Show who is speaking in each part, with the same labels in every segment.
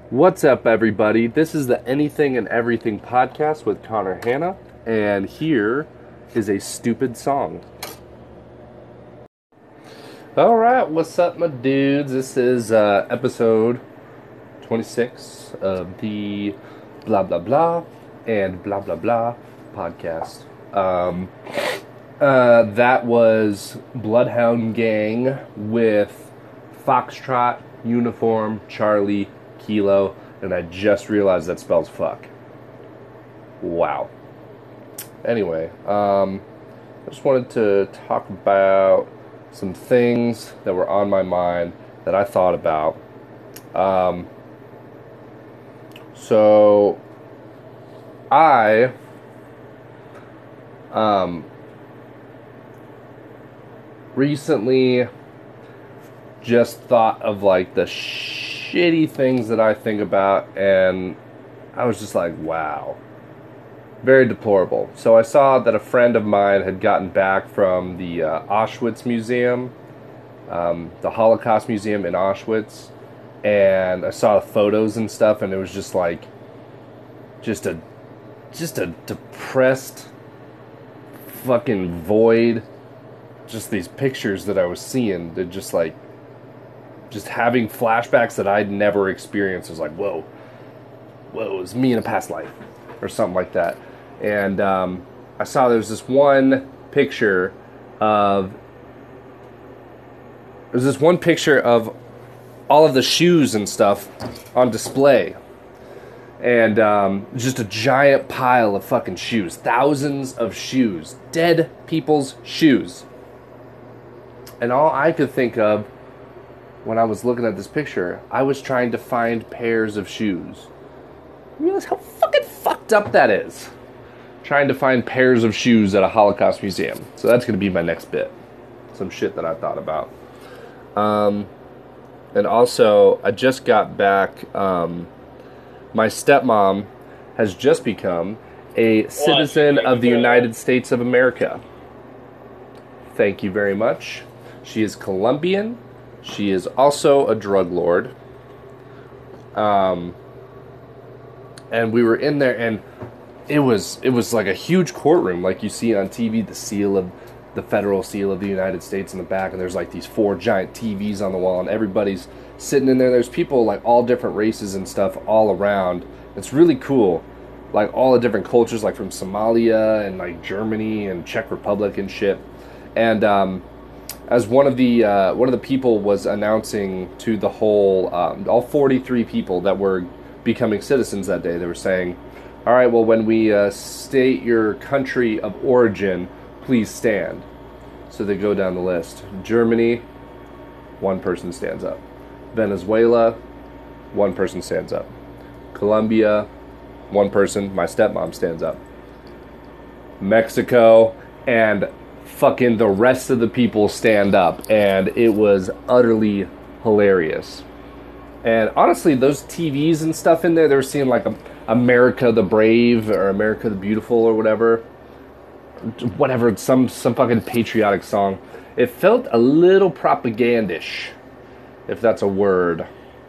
Speaker 1: What's up, everybody? This is the Anything and Everything podcast with Connor Hanna, and here is a stupid song. Alright, what's up, my dudes? This is episode 26 of the Blah Blah Blah and Blah Blah Blah podcast. That was Bloodhound Gang with Foxtrot, Uniform, Charlie, Kilo, and I just realized that spells fuck. Wow. Anyway, I just wanted to talk about some things that were on my mind that I thought about. So I recently just thought of like the shitty things that I think about, and I was just like, wow, very deplorable. So I saw that a friend of mine had gotten back from the Auschwitz Museum, the Holocaust Museum in Auschwitz, and I saw the photos and stuff, and it was just like, just a depressed fucking void. Just these pictures that I was seeing, that just like, just having flashbacks that I'd never experienced. It was like, whoa, it was me in a past life, or something like that. And I saw there was this one picture of, all of the shoes and stuff on display. And just a giant pile of fucking shoes. Thousands of shoes. Dead people's shoes. And all I could think of when I was looking at this picture, I was trying to find pairs of shoes. You realize how fucking fucked up that is? Trying to find pairs of shoes at a Holocaust museum. So that's going to be my next bit. Some shit that I thought about. And also, I just got back. My stepmom has just become a citizen of the United States of America. Thank you very much. She is Colombian. She is also a drug lord. And we were in there, and it was like a huge courtroom, like you see on TV, the federal seal of the United States in the back, and there's like these 4 giant TVs on the wall, and everybody's sitting in there. There's people like all different races and stuff all around. It's really cool, like all the different cultures, like from Somalia and like Germany and Czech Republic and shit. And as one of the people was announcing to the whole, all 43 people that were becoming citizens that day, they were saying, all right, well, when we state your country of origin, please stand. So they go down the list. Germany, 1 person stands up. Venezuela, 1 person stands up. Colombia, 1 person, my stepmom, stands up. Mexico, and fucking the rest of the people stand up, and it was utterly hilarious. And honestly, those TVs and stuff in there, they were seeing like America the Brave or America the Beautiful or whatever, some fucking patriotic song. It felt a little propagandish, if that's a word.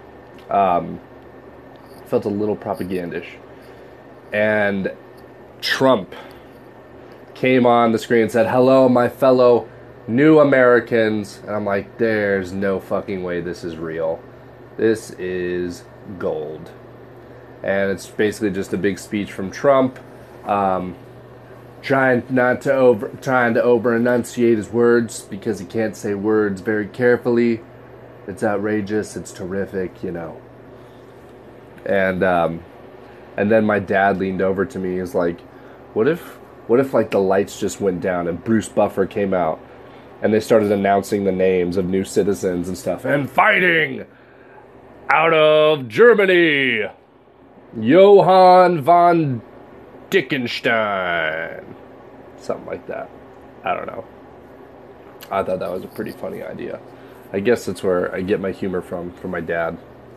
Speaker 1: Felt a little propagandish. And Trump came on the screen and said, hello, my fellow new Americans. And I'm like, there's no fucking way this is real. This is gold. And it's basically just a big speech from Trump, trying to over enunciate his words because he can't say words very carefully. It's outrageous. It's terrific, you know. And then my dad leaned over to me. He was like, what if like the lights just went down and Bruce Buffer came out and they started announcing the names of new citizens and stuff, and fighting out of Germany, Johann von Dickenstein. Something like that. I don't know. I thought that was a pretty funny idea. I guess that's where I get my humor from my dad.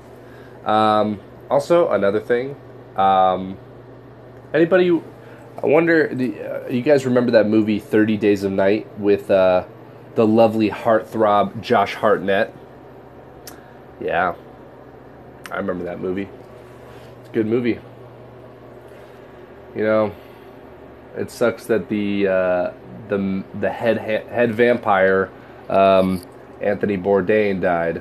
Speaker 1: Also, another thing. Anybody... I wonder, you guys remember that movie 30 Days of Night with the lovely heartthrob Josh Hartnett? Yeah, I remember that movie. Good movie. You know, it sucks that the head vampire, Anthony Bourdain, died.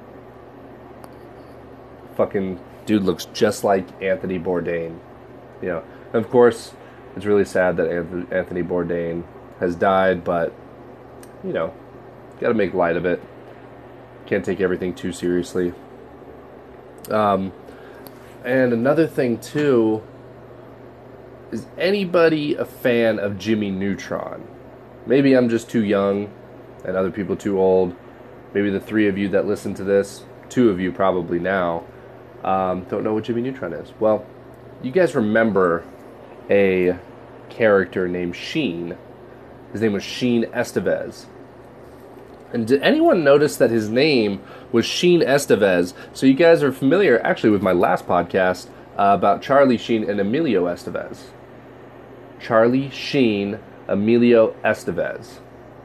Speaker 1: Fucking dude looks just like Anthony Bourdain. You know, and of course, it's really sad that Anthony Bourdain has died, but you know, got to make light of it. Can't take everything too seriously. And another thing too, is anybody a fan of Jimmy Neutron? Maybe I'm just too young and other people too old. Maybe the three of you that listen to this, two of you probably now, don't know what Jimmy Neutron is. Well, you guys remember a character named Sheen. His name was Sheen Estevez. And did anyone notice that his name was Sheen Estevez? So you guys are familiar, actually, with my last podcast about Charlie Sheen and Emilio Estevez. Charlie Sheen, Emilio Estevez.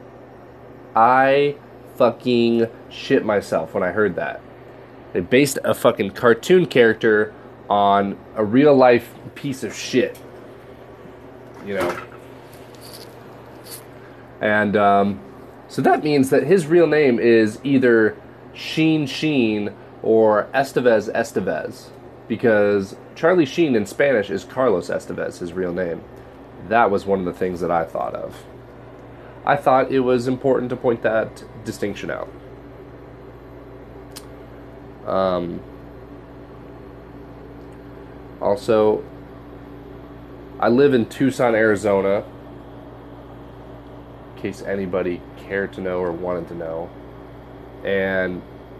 Speaker 1: I fucking shit myself when I heard that. They based a fucking cartoon character on a real life piece of shit. You know. And so that means that his real name is either Sheen or Estevez, because Charlie Sheen in Spanish is Carlos Estevez, his real name. That was one of the things that I thought of. I thought it was important to point that distinction out. Also, I live in Tucson, Arizona, in case anybody cared to know or wanted to know. And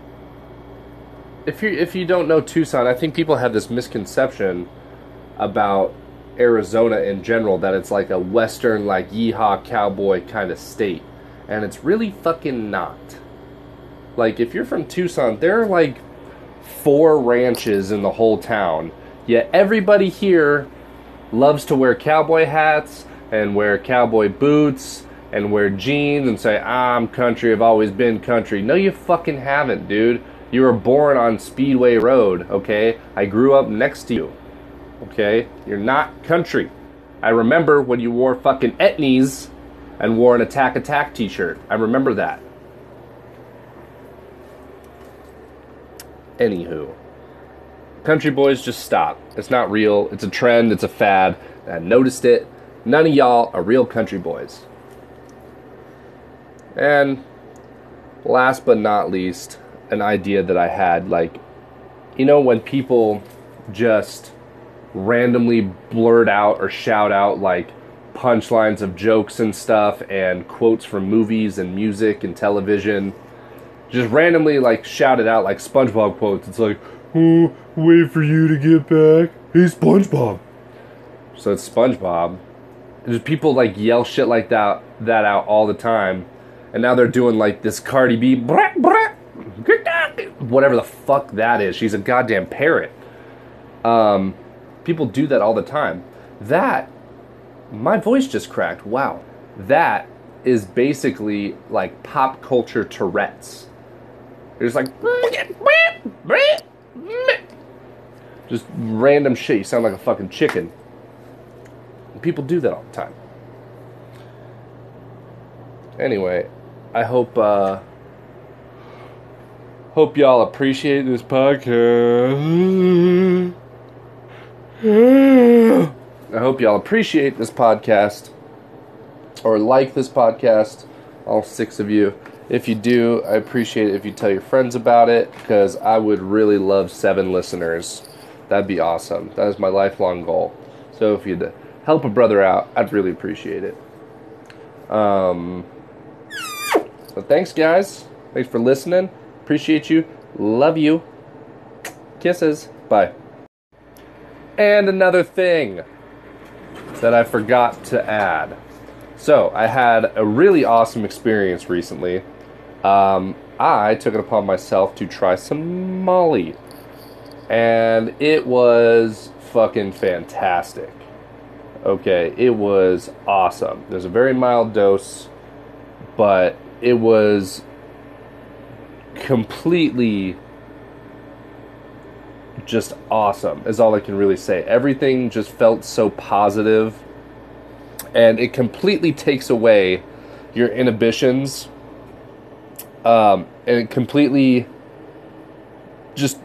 Speaker 1: if you don't know Tucson, I think people have this misconception about Arizona in general, that it's like a western, like yeehaw cowboy kind of state, and it's really fucking not. Like, if you're from Tucson, there are like 4 ranches in the whole town, yet everybody here loves to wear cowboy hats and wear cowboy boots and wear jeans and say, I'm country, I've always been country. No, you fucking haven't, dude. You were born on Speedway Road, okay? I grew up next to you, okay? You're not country. I remember when you wore fucking etnies and wore an Attack Attack t-shirt. I remember that. Anywho. Country boys, just stop. It's not real. It's a trend. It's a fad. I noticed it. None of y'all are real country boys. And last but not least, an idea that I had, like, you know, when people just randomly blurt out or shout out like punchlines of jokes and stuff and quotes from movies and music and television, just randomly like shout it out like SpongeBob quotes. It's like, oh, wait for you to get back. Hey, SpongeBob. So it's SpongeBob. And just people like yell shit like that out all the time. And now they're doing like this Cardi B, whatever the fuck that is. She's a goddamn parrot. People do that all the time. That, my voice just cracked. Wow. That is basically like pop culture Tourette's. It's like, just random shit. You sound like a fucking chicken. And people do that all the time. Anyway, I hope y'all appreciate this podcast. I hope y'all appreciate this podcast or like this podcast, all 6 of you. If you do, I appreciate it if you tell your friends about it, because I would really love 7 listeners. That'd be awesome. That is my lifelong goal. So if you'd help a brother out, I'd really appreciate it. So thanks, guys. Thanks for listening. Appreciate you. Love you. Kisses. Bye. And another thing that I forgot to add. So, I had a really awesome experience recently. I took it upon myself to try some Molly. And it was fucking fantastic. Okay, it was awesome. There's a very mild dose, but it was completely just awesome, is all I can really say. Everything just felt so positive, and it completely takes away your inhibitions, and it completely just,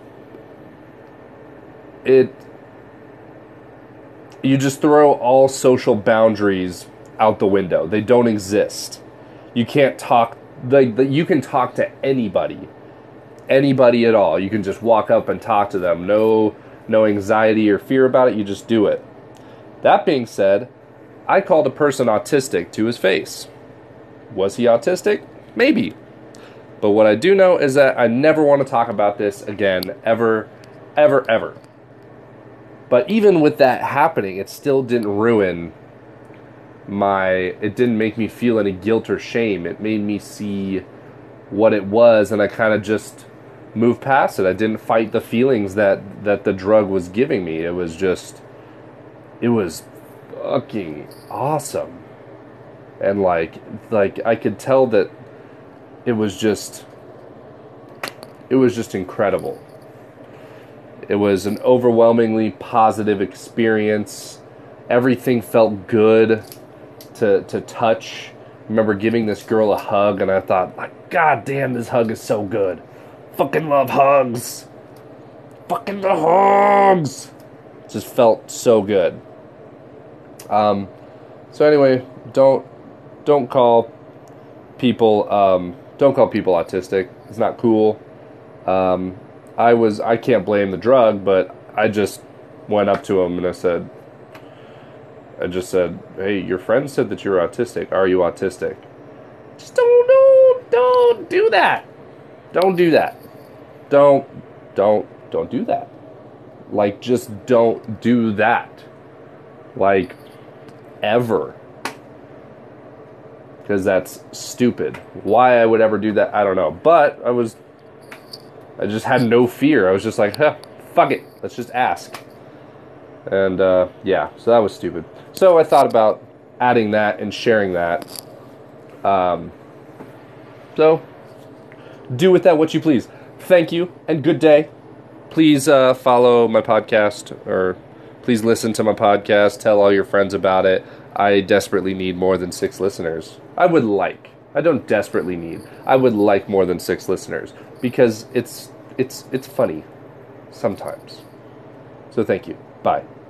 Speaker 1: you just throw all social boundaries out the window. They don't exist. You can't talk, you can talk to anybody at all. You can just walk up and talk to them. No anxiety or fear about it. You just do it. That being said, I called a person autistic to his face. Was he autistic? Maybe. But what I do know is that I never want to talk about this again, ever, ever, ever. But even with that happening, it still didn't ruin it didn't make me feel any guilt or shame. It made me see what it was, and I kind of just moved past it. I didn't fight the feelings that the drug was giving me. It was fucking awesome. And like I could tell that it was just incredible. It was an overwhelmingly positive experience. Everything felt good to touch. I remember giving this girl a hug, and I thought, God damn, this hug is so good. Fucking love hugs. Fucking the hugs. Just felt so good. So anyway, don't call people autistic. It's not cool. I can't blame the drug, but I just went up to him and I just said, hey, your friend said that you're autistic. Are you autistic? Just don't do that. Don't do that. Don't do that. Like, just don't do that. Like, ever. Because that's stupid. Why I would ever do that, I don't know. But I just had no fear. I was just like, fuck it. Let's just ask. And, yeah, so that was stupid. So I thought about adding that and sharing that. So, do with that what you please. Thank you, and good day. Please follow my podcast, or please listen to my podcast. Tell all your friends about it. I desperately need more than 6 listeners. I don't desperately need. I would like more than 6 listeners. Because it's funny. Sometimes. So thank you. Bye.